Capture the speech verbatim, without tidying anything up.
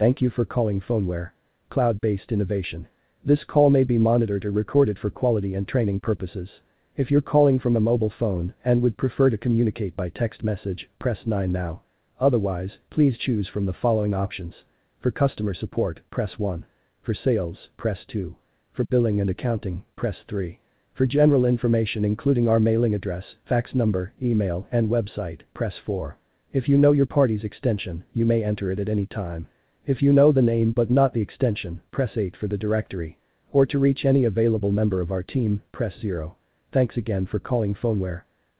Thank you for calling Phoneware. Cloud-based innovation. This call may be monitored or recorded for quality and training purposes. If you're calling from a mobile phone and would prefer to communicate by text message, press nine now. Otherwise, please choose from the following options. For customer support, press one. For sales, press two. For billing and accounting, press three. For general information including our mailing address, fax number, email, and website, press four. If you know your party's extension, you may enter it at any time. If you know the name but not the extension, press eight for the directory. Or to reach any available member of our team, press zero. Thanks again for calling Phoneware.